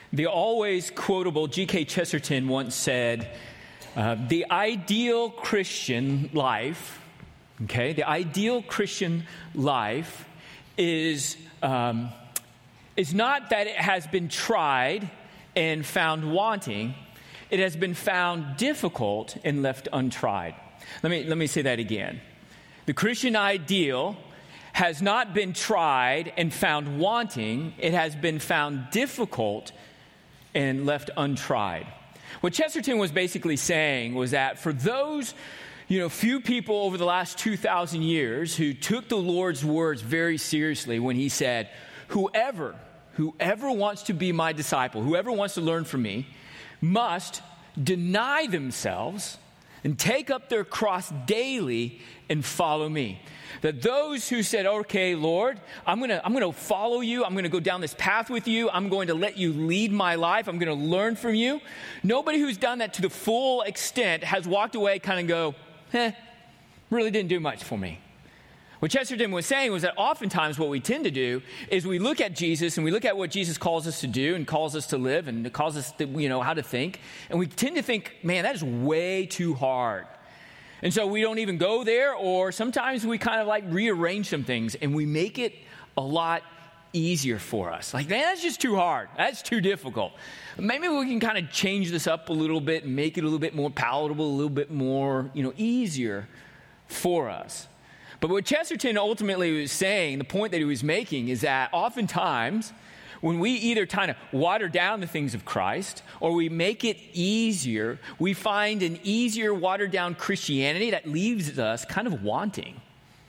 The always quotable G.K. Chesterton once said, the ideal Christian life, the ideal Christian life is not that it has been tried and found wanting. It has been found difficult and left untried. Let me say that again. The Christian ideal has not been tried and found wanting. It has been found difficult and left untried. What Chesterton was basically saying was that for those, few people over the last 2,000 years who took the Lord's words very seriously when he said, whoever wants to be my disciple, whoever wants to learn from me, must deny themselves and take up their cross daily and follow me. That those who said, okay, Lord, I'm going to follow you. I'm going to go down this path with you. I'm going to let you lead my life. I'm going to learn from you. Nobody who's done that to the full extent has walked away kind of go, really didn't do much for me. What Chesterton was saying was that oftentimes what we tend to do is we look at Jesus and we look at what Jesus calls us to do and calls us to live and calls us to, how to think. And we tend to think, man, that is way too hard. And so we don't even go there, or sometimes we kind of like rearrange some things and we make it a lot easier for us. Like, man, that's just too hard. That's too difficult. Maybe we can kind of change this up a little bit and make it a little bit more palatable, a little bit more, easier for us. But what Chesterton ultimately was saying, the point that he was making, is that oftentimes when we either kind of water down the things of Christ or we make it easier, we find an easier, watered down Christianity that leaves us kind of wanting.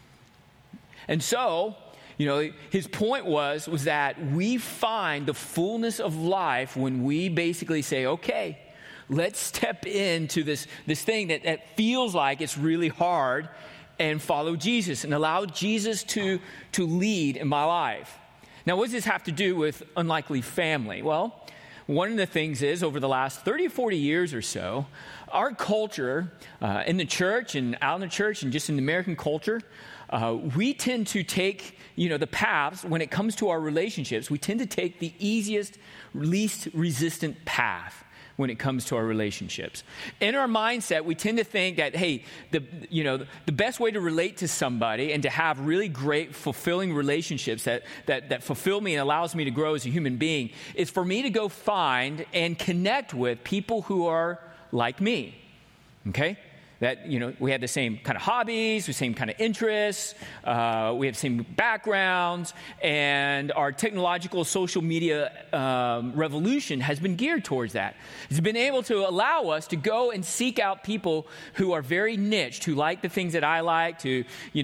And so, his point was that we find the fullness of life when we basically say, okay, let's step into this thing that feels like it's really hard and follow Jesus and allow Jesus to lead in my life. Now, what does this have to do with unlikely family? Well, one of the things is over the last 30 or 40 years or so, our culture in the church and out in the church and just in the American culture, we tend to take, the paths when it comes to our relationships, we tend to take the easiest, least resistant path when it comes to our relationships. In our mindset, we tend to think that, hey, the best way to relate to somebody and to have really great, fulfilling relationships that fulfill me and allows me to grow as a human being is for me to go find and connect with people who are like me, okay? That, we have the same kind of hobbies, the same kind of interests, we have the same backgrounds, and our technological social media revolution has been geared towards that. It's been able to allow us to go and seek out people who are very niched, who like the things that I like, to,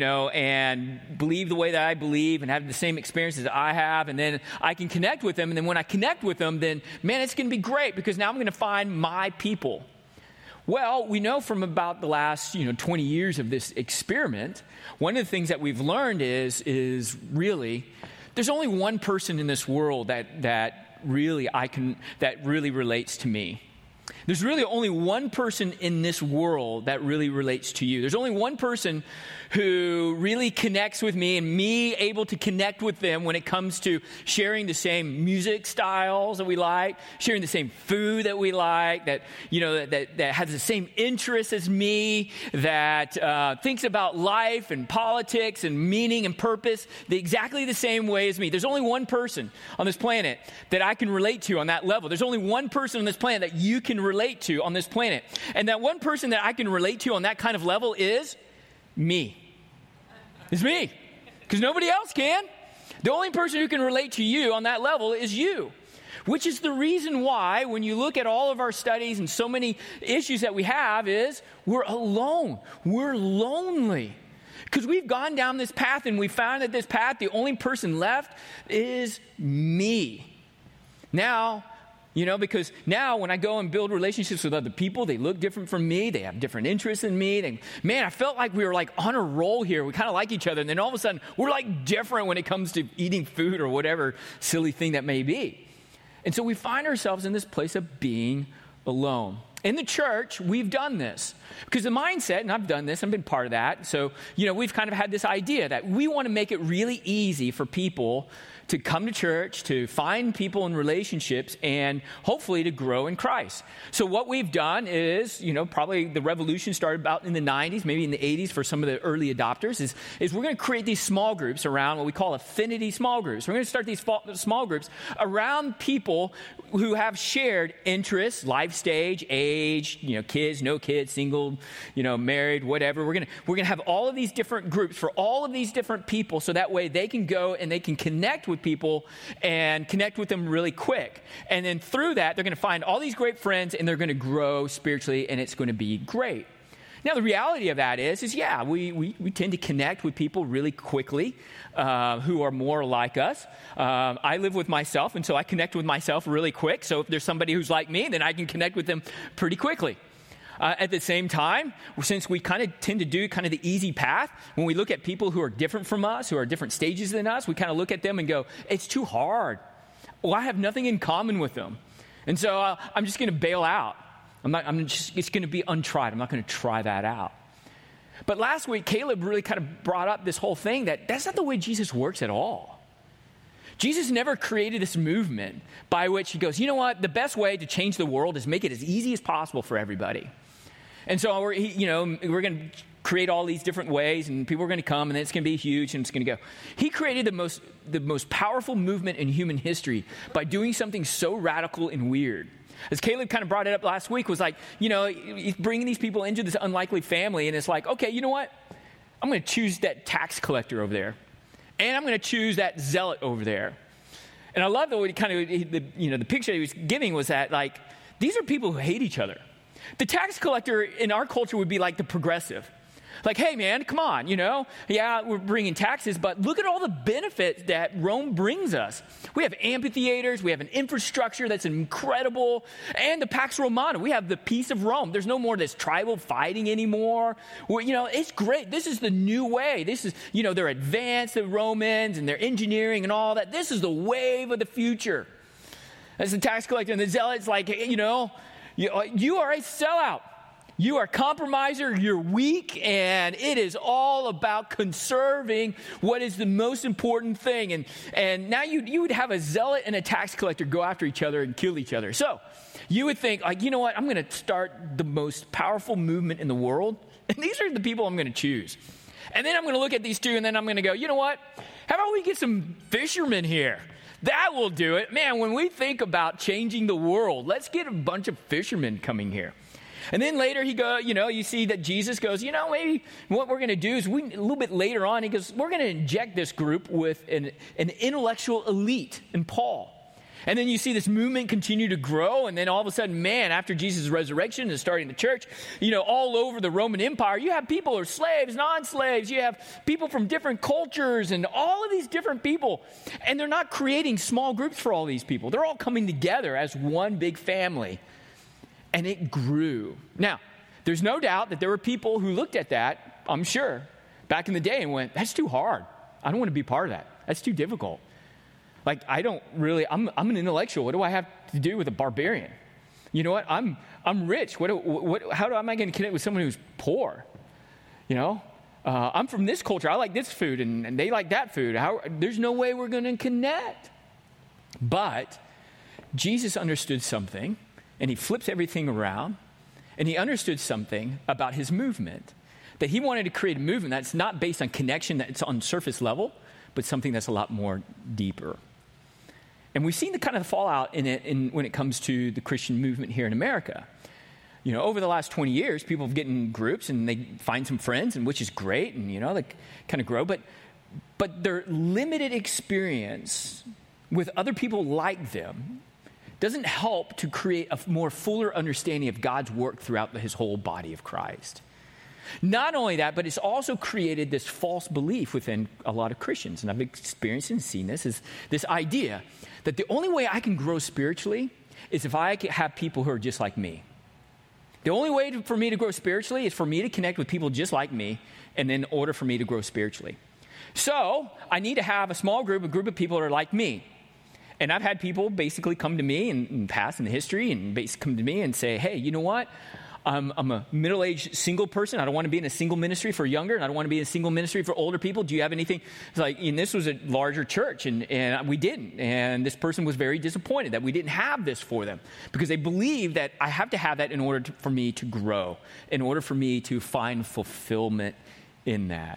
and believe the way that I believe and have the same experiences that I have, and then I can connect with them, and then when I connect with them, then, man, it's going to be great because now I'm going to find my people. Well, we know from about the last, 20 years of this experiment, one of the things that we've learned is really, there's only one person in this world that really relates to me. There's really only one person in this world that really relates to you. There's only one person who really connects with me and me able to connect with them when it comes to sharing the same music styles that we like, sharing the same food that we like, that has the same interests as me, that thinks about life and politics and meaning and purpose exactly the same way as me. There's only one person on this planet that I can relate to on that level. There's only one person on this planet that you can relate to on this planet. And that one person that I can relate to on that kind of level is me. It's me. Because nobody else can. The only person who can relate to you on that level is you. Which is the reason why when you look at all of our studies and so many issues that we have is we're alone. We're lonely. Because we've gone down this path and we found that this path, the only person left is me. Now, because now when I go and build relationships with other people, they look different from me. They have different interests than me. I felt like we were like on a roll here. We kind of like each other. And then all of a sudden, we're like different when it comes to eating food or whatever silly thing that may be. And so we find ourselves in this place of being alone. In the church, we've done this. Because the mindset, and I've done this, I've been part of that. So, we've kind of had this idea that we want to make it really easy for people to come to church, to find people in relationships, and hopefully to grow in Christ. So what we've done is, probably the revolution started about in the 90s, maybe in the 80s for some of the early adopters, is we're going to create these small groups around what we call affinity small groups. We're going to start these small groups around people who have shared interests, life stage, age, kids, no kids, single, married, whatever. We're going to have all of these different groups for all of these different people, so that way they can go and they can connect with people and connect with them really quick. And then through that, they're going to find all these great friends and they're going to grow spiritually, and it's going to be great. Now, the reality of that is we tend to connect with people really quickly who are more like us. I live with myself, and so I connect with myself really quick. So if there's somebody who's like me, then I can connect with them pretty quickly. At the same time, since we kind of tend to do kind of the easy path, when we look at people who are different from us, who are different stages than us, we kind of look at them and go, it's too hard. Well, I have nothing in common with them. And so I'm just going to bail out. It's going to be untried. I'm not going to try that out. But last week, Caleb really kind of brought up this whole thing that's not the way Jesus works at all. Jesus never created this movement by which he goes, you know what, the best way to change the world is make it as easy as possible for everybody. And so we're going to create all these different ways, and people are going to come, and then it's going to be huge, and it's going to go. He created the most powerful movement in human history by doing something so radical and weird. As Caleb kind of brought it up last week, was like, he's bringing these people into this unlikely family, and it's like, okay, you know what? I'm going to choose that tax collector over there, and I'm going to choose that zealot over there. And I love the way the picture he was giving was that, like, these are people who hate each other. The tax collector in our culture would be like the progressive. Like, hey, man, come on, Yeah, we're bringing taxes, but look at all the benefits that Rome brings us. We have amphitheaters. We have an infrastructure that's incredible. And the Pax Romana. We have the peace of Rome. There's no more this tribal fighting anymore. It's great. This is the new way. This is, they're advanced, the Romans, and their engineering and all that. This is the wave of the future. As the tax collector and the zealot's like, you are a sellout. You are a compromiser, you're weak, and it is all about conserving what is the most important thing. And now you would have a zealot and a tax collector go after each other and kill each other. So you would think, like, you know what, I'm going to start the most powerful movement in the world, and these are the people I'm going to choose. And then I'm going to look at these two, and then I'm going to go, you know what, how about we get some fishermen here? That will do it. Man, when we think about changing the world, let's get a bunch of fishermen coming here. And then later you see that Jesus goes, maybe what we're going to do is a little bit later on, he goes, we're going to inject this group with an intellectual elite in Paul. And then you see this movement continue to grow. And then all of a sudden, man, after Jesus' resurrection and starting the church, all over the Roman Empire, you have people who are slaves, non-slaves. You have people from different cultures and all of these different people. And they're not creating small groups for all these people. They're all coming together as one big family. And it grew. Now, there's no doubt that there were people who looked at that, I'm sure, back in the day and went, that's too hard. I don't want to be part of that. That's too difficult. Like, I'm an intellectual. What do I have to do with a barbarian? You know what? I'm rich. How am I going to connect with someone who's poor? I'm from this culture. I like this food, and they like that food. There's no way we're going to connect. But Jesus understood something. And he flips everything around, and he understood something about his movement, that he wanted to create a movement that's not based on connection, that's on surface level, but something that's a lot more deeper. And we've seen the kind of fallout in it when it comes to the Christian movement here in America. Over the last 20 years, people have gotten groups, and they find some friends, and which is great, and they kind of grow, but their limited experience with other people like them doesn't help to create a more fuller understanding of God's work throughout his whole body of Christ. Not only that, but it's also created this false belief within a lot of Christians, and I've experienced and seen this, is this idea that the only way I can grow spiritually is if I have people who are just like me. The only way for me to grow spiritually is for me to connect with people just like me, and in order for me to grow spiritually. So I need to have a small group, a group of people that are like me. And I've had people basically come to me in the past, in the history, and basically come to me and say, hey, you know what? I'm a middle-aged single person. I don't want to be in a single ministry for younger, and I don't want to be in a single ministry for older people. Do you have anything? It's like, and this was a larger church, and we didn't. And this person was very disappointed that we didn't have this for them because they believe that I have to have that in order for me to grow, in order for me to find fulfillment in that.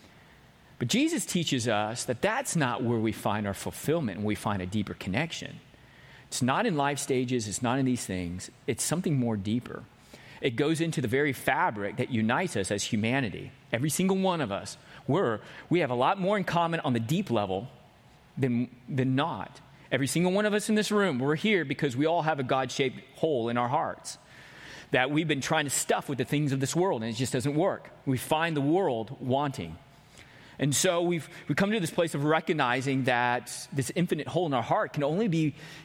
But Jesus teaches us that that's not where we find our fulfillment and we find a deeper connection. It's not in life stages. It's not in these things. It's something more deeper. It goes into the very fabric that unites us as humanity. Every single one of us, we have a lot more in common on the deep level than not. Every single one of us in this room, we're here because we all have a God-shaped hole in our hearts that we've been trying to stuff with the things of this world, and it just doesn't work. We find the world wanting. And so we've come to this place of recognizing that this infinite hole in our heart can only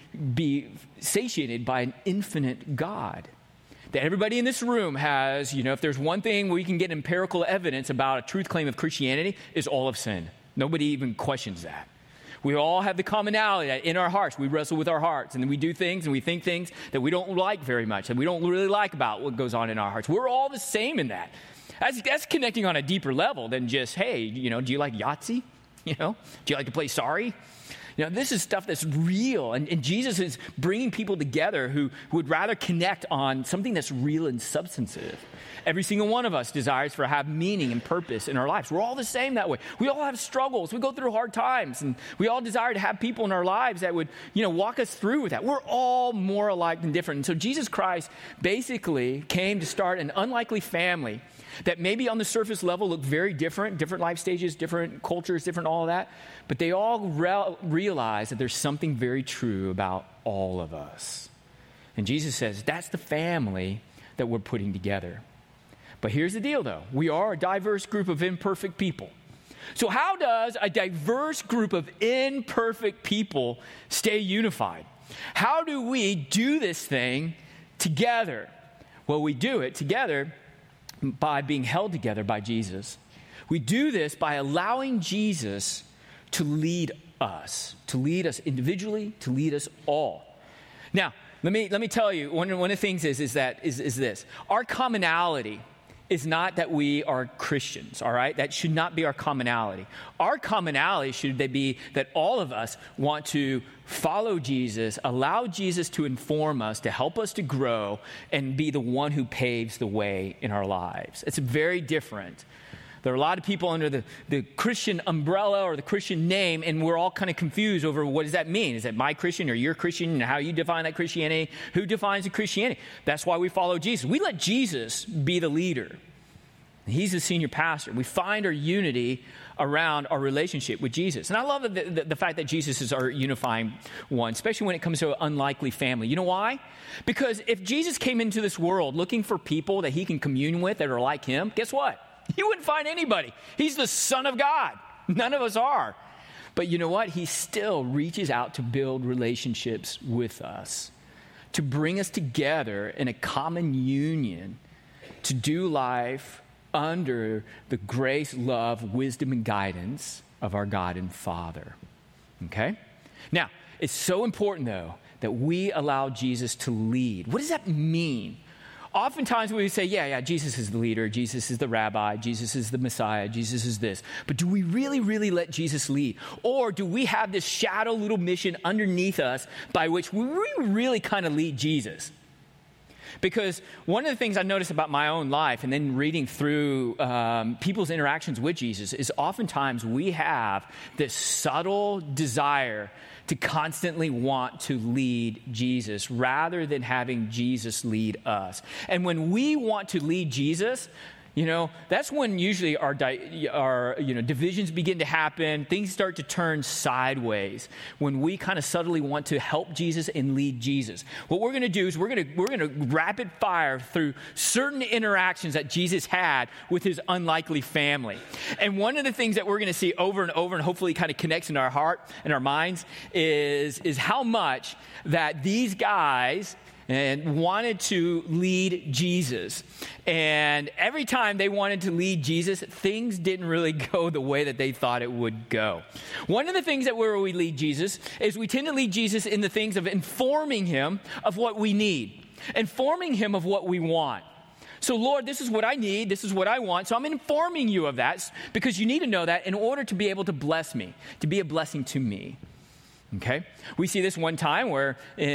be satiated by an infinite God. That everybody in this room has, if there's one thing we can get empirical evidence about a truth claim of Christianity, is all of sin. Nobody even questions that. We all have the commonality that in our hearts, we wrestle with our hearts, and then we do things and we think things that we don't like very much, and we don't really like about what goes on in our hearts. We're all the same in that. That's connecting on a deeper level than just, hey, do you like Yahtzee? Do you like to play Sorry? This is stuff that's real. And Jesus is bringing people together who would rather connect on something that's real and substantive. Every single one of us desires to have meaning and purpose in our lives. We're all the same that way. We all have struggles. We go through hard times. And we all desire to have people in our lives that would, walk us through with that. We're all more alike than different. And so Jesus Christ basically came to start an unlikely family that maybe on the surface level look very different life stages, different cultures, different all of that. But they all realize that there's something very true about all of us. And Jesus says, that's the family that we're putting together. But here's the deal, though. We are a diverse group of imperfect people. So how does a diverse group of imperfect people stay unified? How do we do this thing together? Well, we do it together by being held together by Jesus. We do this by allowing Jesus to lead us individually, to lead us all. Now, let me tell you, one of the things is this. Our commonality is not that we are Christians, all right? That should not be our commonality. Our commonality should be that all of us want to follow Jesus, allow Jesus to inform us, to help us to grow, and be the one who paves the way in our lives. It's very different. There are a lot of people under the Christian umbrella or the Christian name, and we're all kind of confused over what does that mean? Is that my Christian or your Christian, and how you define that Christianity? Who defines the Christianity? That's why we follow Jesus. We let Jesus be the leader. He's the senior pastor. We find our unity around our relationship with Jesus. And I love the fact that Jesus is our unifying one, especially when it comes to an unlikely family. You know why? Because if Jesus came into this world looking for people that he can commune with that are like him, guess what? You wouldn't find anybody. He's the Son of God. None of us are. But you know what? He still reaches out to build relationships with us, to bring us together in a common union, to do life under the grace, love, wisdom, and guidance of our God and Father. Okay? Now, it's so important, though, that we allow Jesus to lead. What does that mean? Oftentimes we say, yeah, Jesus is the leader, Jesus is the rabbi, Jesus is the Messiah, Jesus is this. But do we really, really let Jesus lead? Or do we have this shadow little mission underneath us by which we really kind of lead Jesus? Because one of the things I notice about my own life and then reading through people's interactions with Jesus is oftentimes we have this subtle desire to constantly want to lead Jesus rather than having Jesus lead us. And when we want to lead Jesus, that's when usually our divisions begin to happen. Things start to turn sideways when we kind of subtly want to help Jesus and lead Jesus. What we're going to do is we're going to rapid fire through certain interactions that Jesus had with his unlikely family. And one of the things that we're going to see over and over, and hopefully kind of connects in our heart and our minds, is how much that these guys and wanted to lead Jesus. And every time they wanted to lead Jesus, things didn't really go the way that they thought it would go. One of the things that where we lead Jesus is we tend to lead Jesus in the things of informing him of what we need, informing him of what we want. So, Lord, this is what I need. This is what I want. So I'm informing you of that because you need to know that in order to be able to bless me, to be a blessing to me. Okay? We see this one time where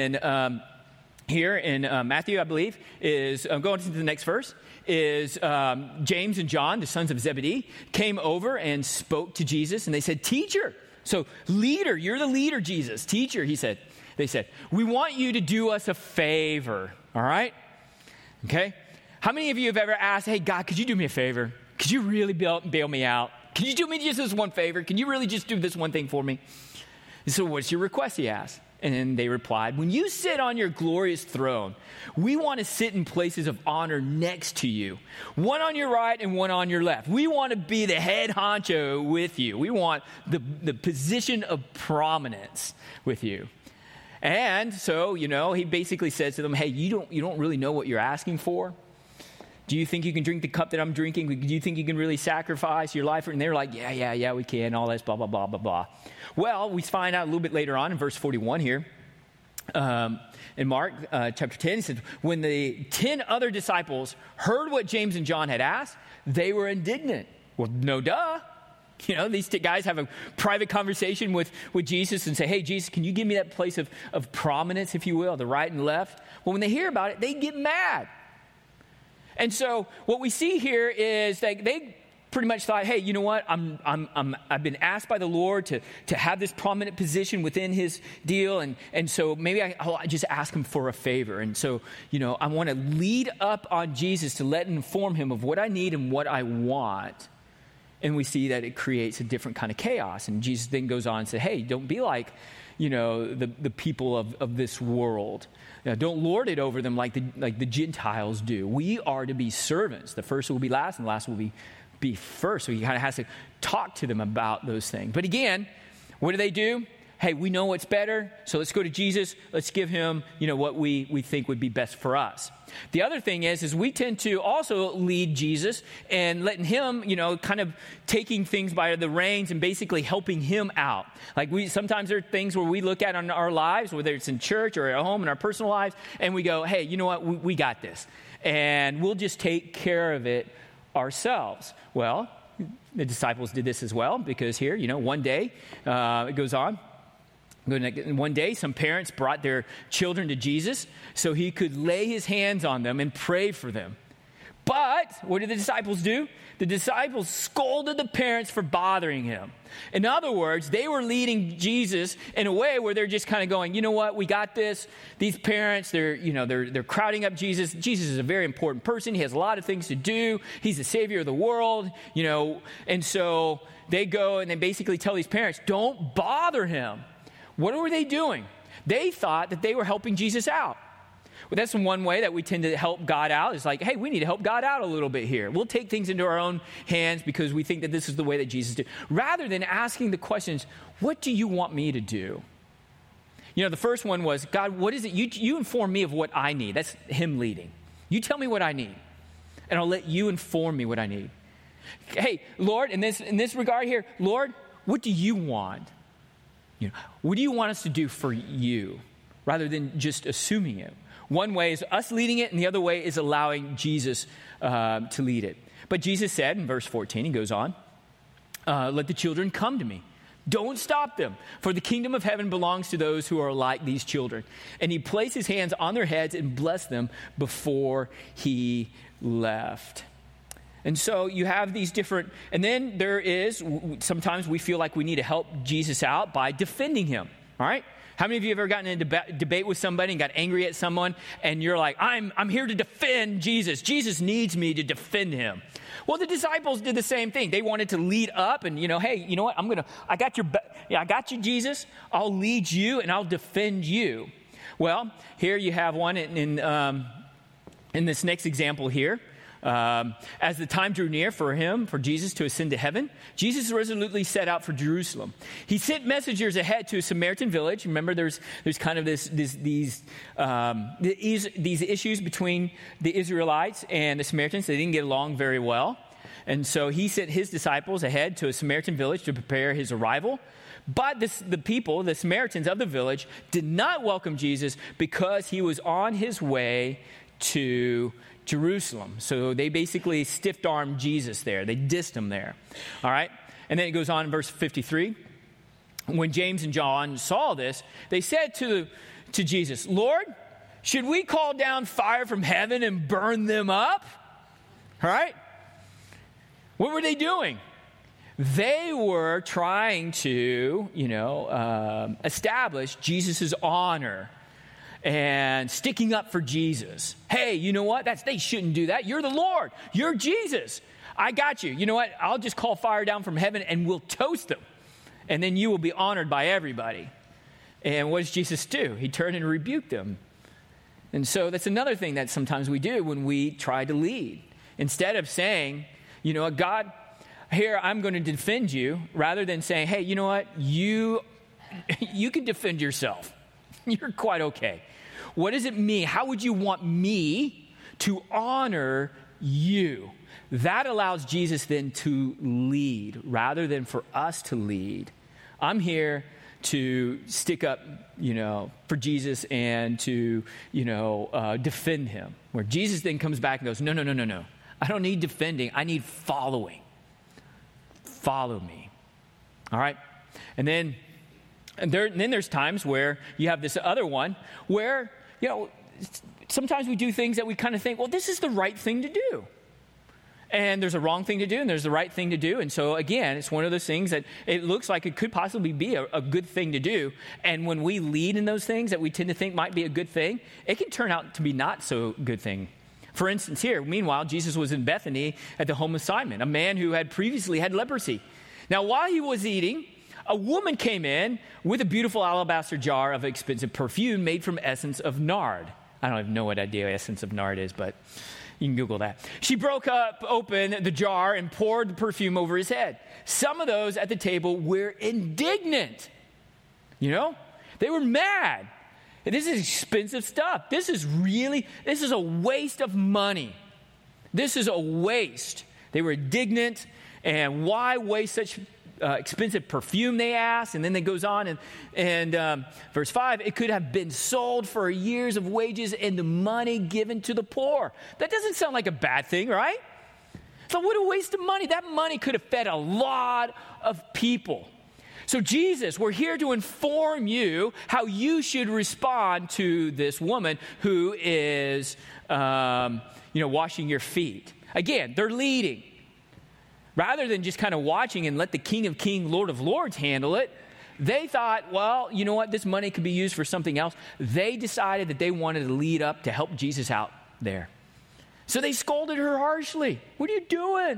here in Matthew, I believe, is going to the next verse, is James and John, the sons of Zebedee, came over and spoke to Jesus, and they said, Teacher. So, leader, you're the leader, Jesus. Teacher, they said, we want you to do us a favor, all right? Okay? How many of you have ever asked, hey, God, could you do me a favor? Could you really bail me out? Could you do me just this one favor? Can you really just do this one thing for me? So what's your request, he asked. And then they replied, when you sit on your glorious throne, we want to sit in places of honor next to you, one on your right and one on your left. We want to be the head honcho with you. We want the position of prominence with you. And so, he basically says to them, hey, you don't really know what you're asking for. Do you think you can drink the cup that I'm drinking? Do you think you can really sacrifice your life? And they're like, yeah, we can, all this, blah, blah, blah, blah, blah. Well, we find out a little bit later on in verse 41 here, in Mark chapter 10, it says, when the 10 other disciples heard what James and John had asked, they were indignant. Well, no duh. These guys have a private conversation with Jesus and say, hey, Jesus, can you give me that place of prominence, if you will, the right and left? Well, when they hear about it, they get mad. And so what we see here is that they pretty much thought, hey, you know what? I've been asked by the Lord to have this prominent position within his deal. And so maybe I'll just ask him for a favor. And so, I want to lead up on Jesus to inform him of what I need and what I want. And we see that it creates a different kind of chaos. And Jesus then goes on and said, hey, don't be like, the people of this world. Now, don't lord it over them like the Gentiles do. We are to be servants. The first will be last, and the last will be first. So he kind of has to talk to them about those things. But again, what do? Hey, we know what's better, so let's go to Jesus. Let's give him, what we think would be best for us. The other thing is we tend to also lead Jesus and letting him, kind of taking things by the reins and basically helping him out. Like sometimes there are things where we look at in our lives, whether it's in church or at home in our personal lives, and we go, hey, you know what, we got this. And we'll just take care of it ourselves. Well, the disciples did this as well, because here, one day, it goes on. One day, some parents brought their children to Jesus so he could lay his hands on them and pray for them. But what did the disciples do? The disciples scolded the parents for bothering him. In other words, they were leading Jesus in a way where they're just kind of going, you know what, we got this. These parents, they're crowding up Jesus. Jesus is a very important person. He has a lot of things to do. He's the savior of the world, And so they go and they basically tell these parents, don't bother him. What were they doing? They thought that they were helping Jesus out. Well, that's one way that we tend to help God out. It's like, hey, we need to help God out a little bit here. We'll take things into our own hands because we think that this is the way that Jesus did. Rather than asking the questions, what do you want me to do? The first one was, God, what is it? You inform me of what I need. That's him leading. You tell me what I need, and I'll let you inform me what I need. Hey, Lord, in this regard here, Lord, what do you want? What do you want us to do for you, rather than just assuming it? One way is us leading it, and the other way is allowing Jesus to lead it. But Jesus said in verse 14, he goes on, let the children come to me. Don't stop them, for the kingdom of heaven belongs to those who are like these children. And he placed his hands on their heads and blessed them before he left. And so you have these different, and then there is, sometimes we feel like we need to help Jesus out by defending him, all right? How many of you have ever gotten in a debate with somebody and got angry at someone, and you're like, I'm here to defend Jesus. Jesus needs me to defend him. Well, the disciples did the same thing. They wanted to lead up and, hey, you know what? I got you, Jesus. I'll lead you and I'll defend you. Well, here you have one in this next example here. As the time drew near for Jesus to ascend to heaven, Jesus resolutely set out for Jerusalem. He sent messengers ahead to a Samaritan village. Remember, there's kind of these issues between the Israelites and the Samaritans. They didn't get along very well. And so he sent his disciples ahead to a Samaritan village to prepare his arrival. But the Samaritans of the village, did not welcome Jesus because he was on his way to Jerusalem. So they basically stiff-armed Jesus there. They dissed him there. All right? And then it goes on in verse 53. When James and John saw this, they said to Jesus, Lord, should we call down fire from heaven and burn them up? All right? What were they doing? They were trying to, establish Jesus' honor and sticking up for Jesus. Hey, you know what? They shouldn't do that. You're the Lord. You're Jesus. I got you. You know what? I'll just call fire down from heaven and we'll toast them. And then you will be honored by everybody. And what does Jesus do? He turned and rebuked them. And so that's another thing that sometimes we do when we try to lead. Instead of saying, you know what, God, here, I'm going to defend you, rather than saying, hey, you know what, you can defend yourself. You're quite okay. What does it mean? How would you want me to honor you? That allows Jesus then to lead rather than for us to lead. I'm here to stick up, for Jesus and to, defend him. Where Jesus then comes back and goes, no. I don't need defending. I need following. Follow me. All right? And then there's times where you have this other one where, sometimes we do things that we kind of think, well, this is the right thing to do. And there's a wrong thing to do, and there's the right thing to do. And so, again, it's one of those things that it looks like it could possibly be a good thing to do. And when we lead in those things that we tend to think might be a good thing, it can turn out to be not so good thing. For instance, here, meanwhile, Jesus was in Bethany at the home of Simon, a man who had previously had leprosy. Now, while he was eating, a woman came in with a beautiful alabaster jar of expensive perfume made from essence of nard. I don't even know what idea essence of nard is, but you can Google that. She broke open the jar and poured the perfume over his head. Some of those at the table were indignant. They were mad. This is expensive stuff. This is a waste of money. This is a waste. They were indignant. And why waste such expensive perfume, they asked. And then it goes on and verse 5, it could have been sold for years of wages and the money given to the poor. That doesn't sound like a bad thing, right? So what a waste of money. That money could have fed a lot of people. So Jesus, we're here to inform you how you should respond to this woman who is, washing your feet. Again, they're leading. Rather than just kind of watching and let the King of Kings, Lord of Lords handle it, they thought, well, you know what, this money could be used for something else. They decided that they wanted to lead up to help Jesus out there. So they scolded her harshly. What are you doing?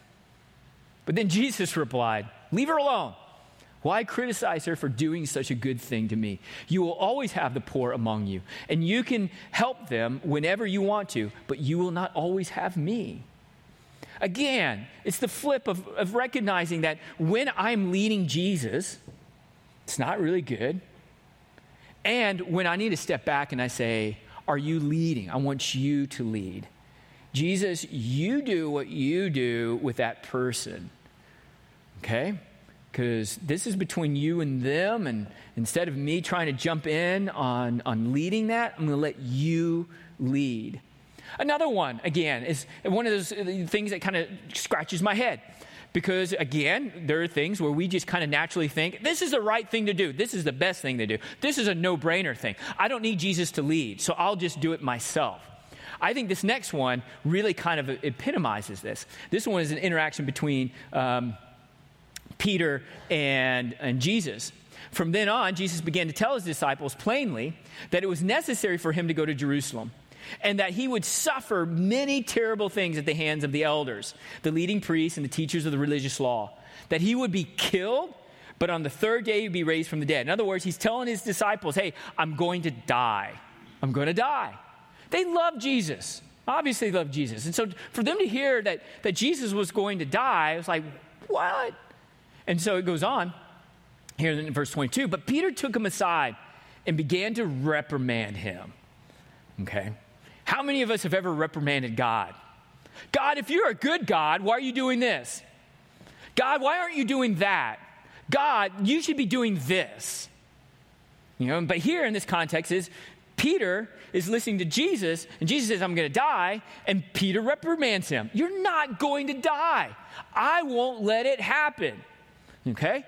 But then Jesus replied, leave her alone. Why criticize her for doing such a good thing to me? You will always have the poor among you, and you can help them whenever you want to, but you will not always have me. Again, it's the flip of recognizing that when I'm leading Jesus, it's not really good. And when I need to step back and I say, are you leading? I want you to lead. Jesus, you do what you do with that person. Okay? Because this is between you and them, and instead of me trying to jump in on leading that, I'm going to let you lead. Another one, again, is one of those things that kind of scratches my head. Because, again, there are things where we just kind of naturally think, this is the right thing to do. This is the best thing to do. This is a no-brainer thing. I don't need Jesus to lead, so I'll just do it myself. I think this next one really kind of epitomizes this. This one is an interaction between Peter and Jesus. From then on, Jesus began to tell his disciples plainly that it was necessary for him to go to Jerusalem, and that he would suffer many terrible things at the hands of the elders, the leading priests, and the teachers of the religious law. That he would be killed, but on the third day he would be raised from the dead. In other words, he's telling his disciples, hey, I'm going to die. I'm going to die. They love Jesus. Obviously they love Jesus. And so for them to hear that Jesus was going to die, it was like, what? And so it goes on here in verse 22. But Peter took him aside and began to reprimand him. Okay? How many of us have ever reprimanded God? God, if you're a good God, why are you doing this? God, why aren't you doing that? God, you should be doing this. But here in this context is Peter is listening to Jesus, and Jesus says, I'm going to die, and Peter reprimands him. You're not going to die. I won't let it happen. Okay?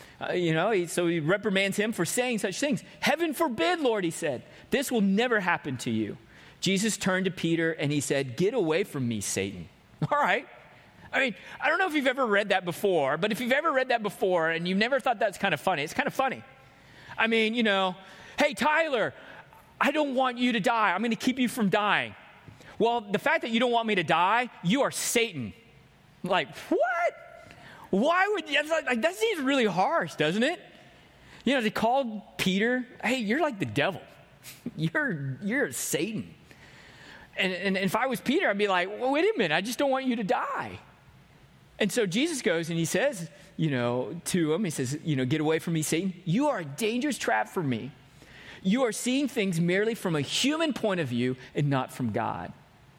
So he reprimands him for saying such things. Heaven forbid, Lord, he said. This will never happen to you. Jesus turned to Peter, and he said, get away from me, Satan. All right. I mean, I don't know if you've ever read that before, but if you've ever read that before and you've never thought that's kind of funny, it's kind of funny. I mean, hey, Tyler, I don't want you to die. I'm going to keep you from dying. Well, the fact that you don't want me to die, you are Satan. Like, what? Why would you? That seems really harsh, doesn't it? They called Peter, hey, you're like the devil. You're Satan. And if I was Peter, I'd be like, well, wait a minute, I just don't want you to die. And so Jesus goes and he says, to him, he says, get away from me, Satan. You are a dangerous trap for me. You are seeing things merely from a human point of view and not from God.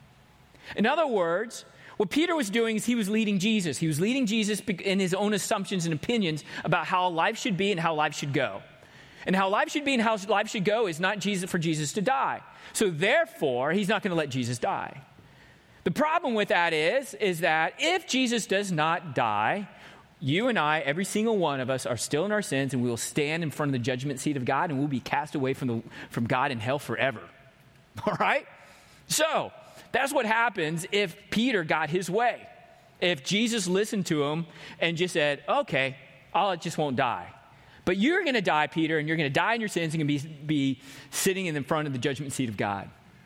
In other words, what Peter was doing is he was leading Jesus. He was leading Jesus in his own assumptions and opinions about how life should be and how life should go. And how life should be and how life should go is not for Jesus to die. So therefore, he's not going to let Jesus die. The problem with that is that if Jesus does not die, you and I, every single one of us, are still in our sins, and we will stand in front of the judgment seat of God, and we'll be cast away from God in hell forever. All right? So that's what happens if Peter got his way. If Jesus listened to him and just said, okay, I just won't die. But you're going to die, Peter, and you're going to die in your sins and be sitting in front of the judgment seat of God.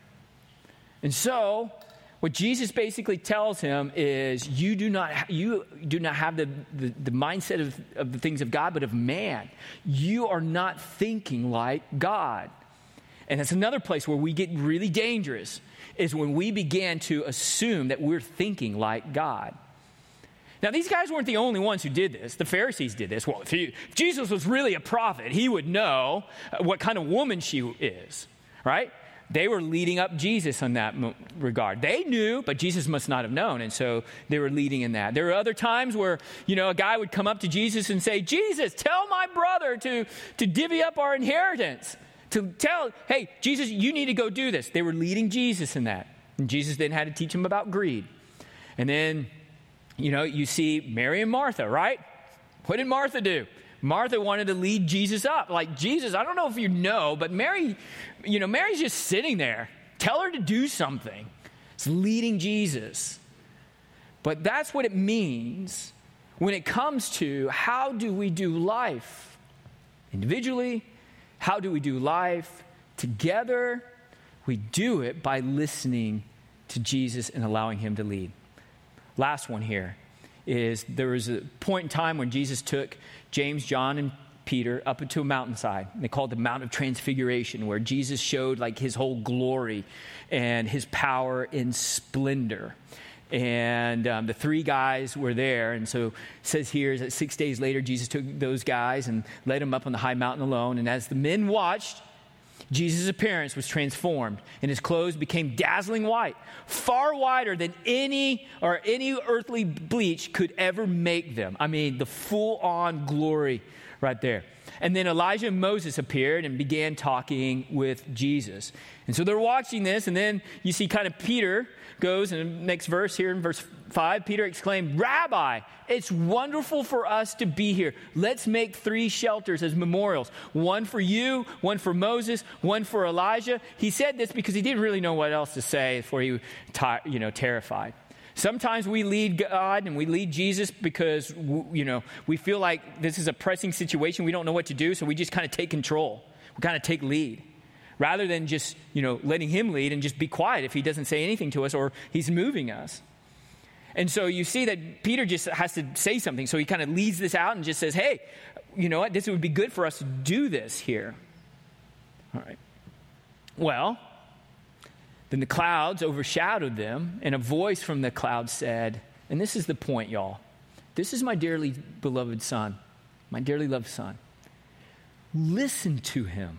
And so what Jesus basically tells him is you do not have the mindset of the things of God, but of man. You are not thinking like God. And that's another place where we get really dangerous, is when we begin to assume that we're thinking like God. Now, these guys weren't the only ones who did this. The Pharisees did this. Well, if Jesus was really a prophet, he would know what kind of woman she is, right? They were leading up Jesus in that regard. They knew, but Jesus must not have known, and so they were leading in that. There were other times where, a guy would come up to Jesus and say, Jesus, tell my brother to divvy up our inheritance. Hey, Jesus, you need to go do this. They were leading Jesus in that. And Jesus then had to teach him about greed. And then, you see Mary and Martha, right? What did Martha do? Martha wanted to lead Jesus up. Like, Jesus, I don't know if you know, but Mary's just sitting there. Tell her to do something. It's leading Jesus. But that's what it means when it comes to how do we do life individually? How do we do life together? We do it by listening to Jesus and allowing him to lead. Last one here is there was a point in time when Jesus took James, John, and Peter up into a mountainside. They called it the Mount of Transfiguration, where Jesus showed like his whole glory and his power in splendor. And the three guys were there. And so it says here that 6 days later, Jesus took those guys and led them up on the high mountain alone. And as the men watched, Jesus' appearance was transformed, and his clothes became dazzling white, far whiter than any earthly bleach could ever make them. I mean, the full-on glory right there. And then Elijah and Moses appeared and began talking with Jesus. And so they're watching this, and then you see kind of Peter goes, in the next verse here in verse 5, Peter exclaimed, Rabbi, it's wonderful for us to be here. Let's make 3 shelters as memorials. One for you, one for Moses, one for Elijah. He said this because he didn't really know what else to say before he was terrified. Sometimes we lead God and we lead Jesus because, we feel like this is a pressing situation. We don't know what to do, so we just kind of take control. We kind of take lead. Rather than just, letting him lead and just be quiet if he doesn't say anything to us or he's moving us. And so you see that Peter just has to say something. So he kind of leads this out and just says, hey, you know what? This would be good for us to do this here. All right. Well, then the clouds overshadowed them, and a voice from the cloud said, and this is the point, y'all. This is my dearly beloved son, my dearly loved son. Listen to him.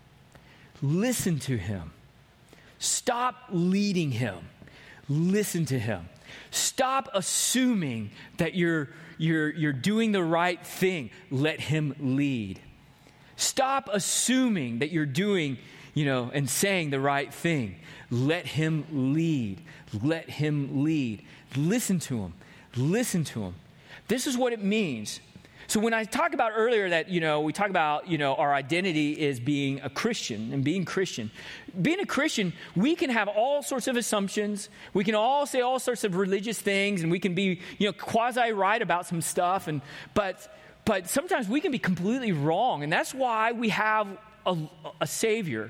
Listen to him. Stop leading him. Listen to him. Stop assuming that you're doing the right thing. Let him lead. Stop assuming that you're doing, and saying the right thing. Let him lead. Let him lead. Listen to him. Listen to him. This is what it means. So when I talk about earlier that, we talk about, our identity is being a Christian and being Christian. Being a Christian, we can have all sorts of assumptions. We can all say all sorts of religious things, and we can be, quasi-right about some stuff. But sometimes we can be completely wrong. And that's why we have a Savior,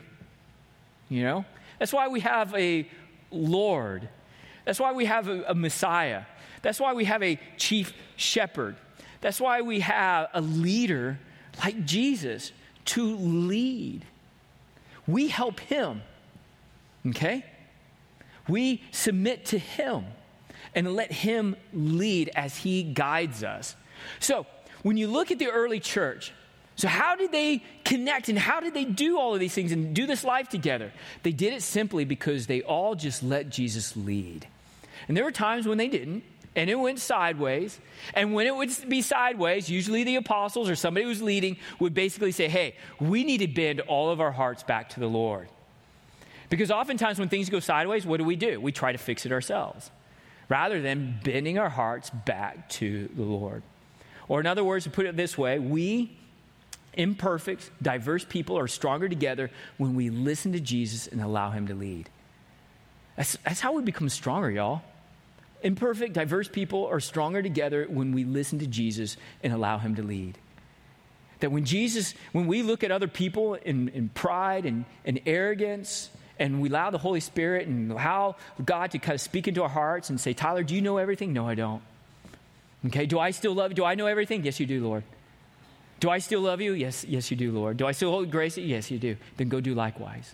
That's why we have a Lord. That's why we have a Messiah. That's why we have a chief shepherd. That's why we have a leader like Jesus to lead. We help him, okay? We submit to him and let him lead as he guides us. So when you look at the early church, so how did they connect and how did they do all of these things and do this life together? They did it simply because they all just let Jesus lead. And there were times when they didn't. And it went sideways. And when it would be sideways, usually the apostles or somebody who was leading would basically say, hey, we need to bend all of our hearts back to the Lord. Because oftentimes when things go sideways, what do? We try to fix it ourselves rather than bending our hearts back to the Lord. Or in other words, to put it this way, we, imperfect, diverse people, are stronger together when we listen to Jesus and allow him to lead. That's how we become stronger, y'all. Imperfect, diverse people are stronger together when we listen to Jesus and allow him to lead. That when we look at other people in pride and arrogance, and we allow the Holy Spirit and allow God to kind of speak into our hearts and say, Tyler, do you know everything? No, I don't. Okay, do I still love you? Do I know everything? Yes, you do, Lord. Do I still love you? Yes, you do, Lord. Do I still hold grace? Yes, you do. Then go do likewise.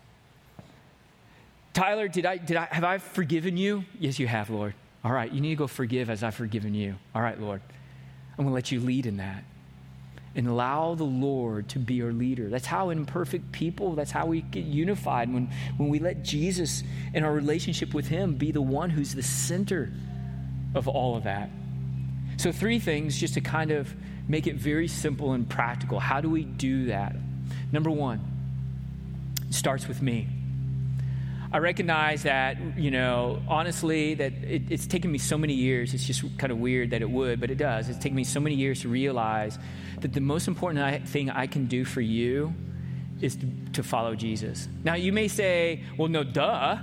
Tyler, have I forgiven you? Yes, you have, Lord. All right, you need to go forgive as I've forgiven you. All right, Lord. I'm going to let you lead in that. And allow the Lord to be our leader. That's how imperfect people, that's how we get unified. When we let Jesus and our relationship with him be the one who's the center of all of that. So 3 things just to kind of make it very simple and practical. How do we do that? Number 1, it starts with me. I recognize that, honestly, that it's taken me so many years. It's just kind of weird that it would, but it does. It's taken me so many years to realize that the most important thing I can do for you is to follow Jesus. Now, you may say, well, no, duh.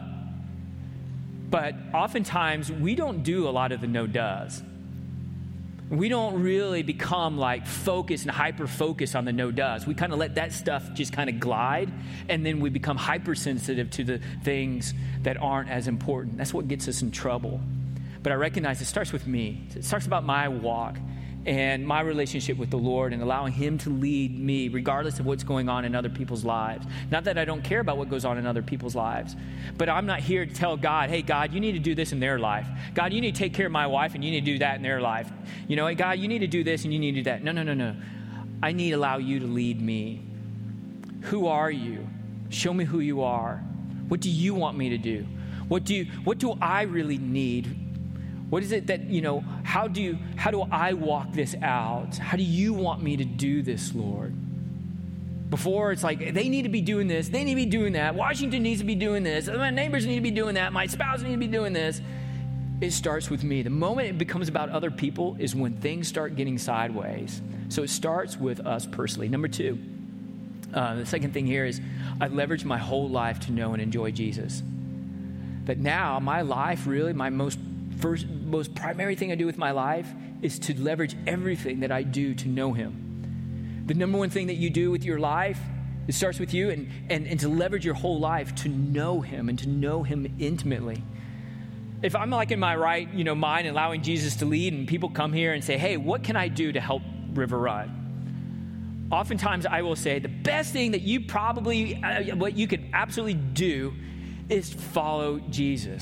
But oftentimes, we don't do a lot of the no-does. We don't really become like focused and hyper-focused on the no-does. We kind of let that stuff just kind of glide, and then we become hypersensitive to the things that aren't as important. That's what gets us in trouble. But I recognize it starts with me. It starts about my walk and my relationship with the Lord and allowing him to lead me regardless of what's going on in other people's lives. Not that I don't care about what goes on in other people's lives, but I'm not here to tell God, hey, God, you need to do this in their life. God, you need to take care of my wife and you need to do that in their life. Hey, God, you need to do this and you need to do that. No. I need to allow you to lead me. Who are you? Show me who you are. What do you want me to do? What do I really need? What is it that, how do I walk this out? How do you want me to do this, Lord? Before it's like, they need to be doing this. They need to be doing that. Washington needs to be doing this. My neighbors need to be doing that. My spouse needs to be doing this. It starts with me. The moment it becomes about other people is when things start getting sideways. So it starts with us personally. Number 2, the second thing here is I leverage my whole life to know and enjoy Jesus. That now my life, really, my most primary thing I do with my life is to leverage everything that I do to know him. The number 1 thing that you do with your life, it starts with you, and to leverage your whole life to know him and to know him intimately. If I'm like in my right, mind, allowing Jesus to lead, and people come here and say, hey, what can I do to help River Run? Oftentimes I will say the best thing that what you could absolutely do is follow Jesus.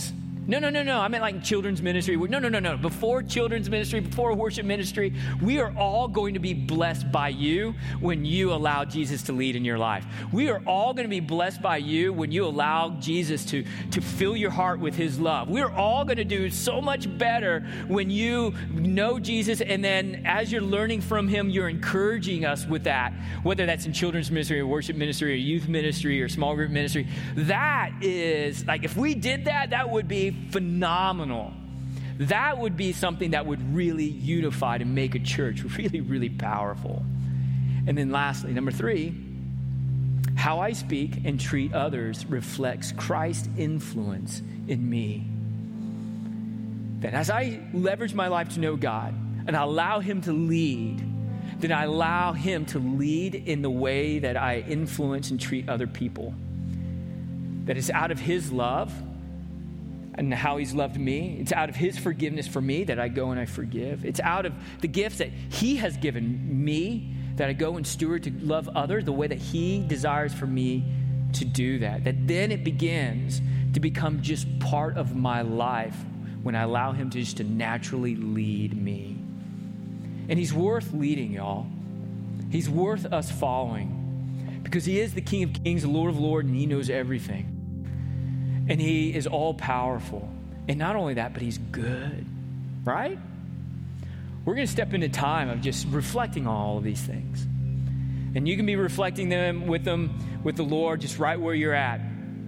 No. I meant like children's ministry. No. Before children's ministry, before worship ministry, we are all going to be blessed by you when you allow Jesus to lead in your life. We are all going to be blessed by you when you allow Jesus to fill your heart with his love. We're all going to do so much better when you know Jesus, and then as you're learning from him, you're encouraging us with that, whether that's in children's ministry or worship ministry or youth ministry or small group ministry. That is, like, if we did that, that would be phenomenal. That would be something that would really unify and make a church really, really powerful. And then lastly, number 3, how I speak and treat others reflects Christ's influence in me. That as I leverage my life to know God and I allow him to lead, then I allow him to lead in the way that I influence and treat other people. That it's out of his love and how he's loved me. It's out of his forgiveness for me that I go and I forgive. It's out of the gifts that he has given me that I go and steward to love others the way that he desires for me to do that. That then it begins to become just part of my life when I allow him to just to naturally lead me. And he's worth leading, y'all. He's worth us following because he is the King of Kings, the Lord of Lords, and he knows everything. And he is all powerful. And not only that, but he's good, right? We're going to step into time of just reflecting on all of these things. And you can be reflecting with the Lord just right where you're at.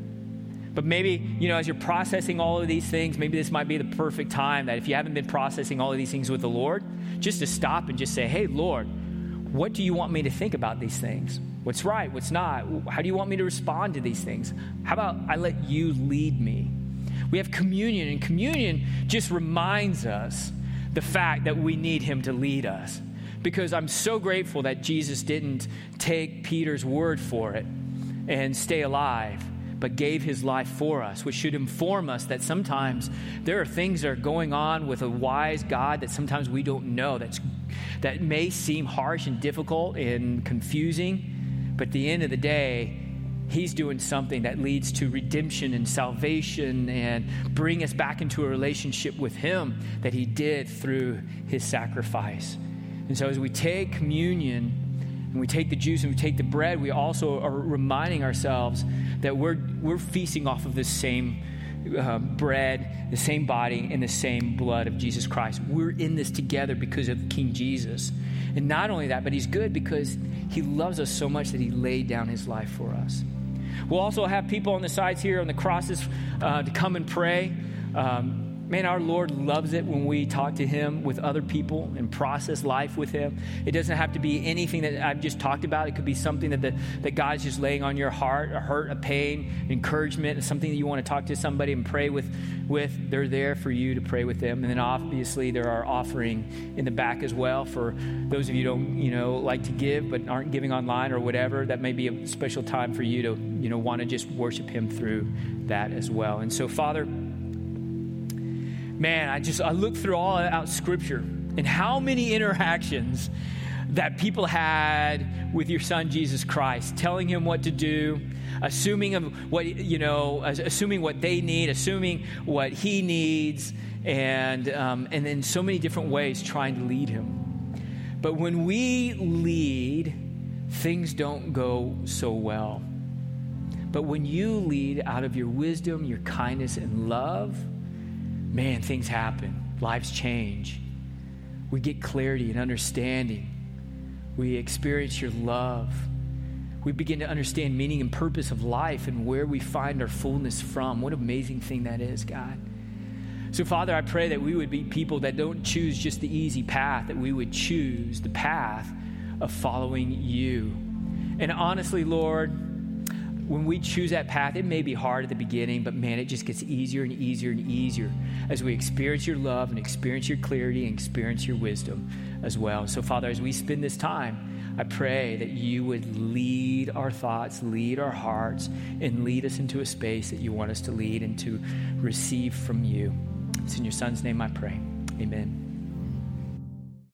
But maybe, as you're processing all of these things, maybe this might be the perfect time that if you haven't been processing all of these things with the Lord, just to stop and just say, hey, Lord, what do you want me to think about these things? What's right? What's not? How do you want me to respond to these things? How about I let you lead me? We have communion, and communion just reminds us the fact that we need him to lead us. Because I'm so grateful that Jesus didn't take Peter's word for it and stay alive, but gave his life for us, which should inform us that sometimes there are things that are going on with a wise God that sometimes we don't know, that may seem harsh and difficult and confusing. But at the end of the day, he's doing something that leads to redemption and salvation and bring us back into a relationship with him that he did through his sacrifice. And so as we take communion and we take the juice and we take the bread, we also are reminding ourselves that we're feasting off of the same bread, the same body, and the same blood of Jesus Christ. We're in this together because of King Jesus. And not only that, but he's good because he loves us so much that he laid down his life for us. We'll also have people on the sides here on the crosses to come and pray. Man, our Lord loves it when we talk to him with other people and process life with him. It doesn't have to be anything that I've just talked about. It could be something that God's just laying on your heart, a hurt, a pain, encouragement, something that you want to talk to somebody and pray with. They're there for you to pray with them. And then obviously there are offering in the back as well for those of you who don't, like to give but aren't giving online or whatever. That may be a special time for you to, want to just worship him through that as well. And so, Father, man, I look through all out Scripture and how many interactions that people had with your Son Jesus Christ, telling him what to do, assuming what they need, assuming what he needs, and in so many different ways trying to lead him. But when we lead, things don't go so well. But when you lead out of your wisdom, your kindness, and love, man, things happen. Lives change. We get clarity and understanding. We experience your love. We begin to understand meaning and purpose of life and where we find our fullness from. What an amazing thing that is, God. So, Father, I pray that we would be people that don't choose just the easy path, that we would choose the path of following you. And honestly, Lord, when we choose that path, it may be hard at the beginning, but man, it just gets easier and easier and easier as we experience your love and experience your clarity and experience your wisdom as well. So, Father, as we spend this time, I pray that you would lead our thoughts, lead our hearts, and lead us into a space that you want us to lead and to receive from you. It's in your Son's name I pray. Amen.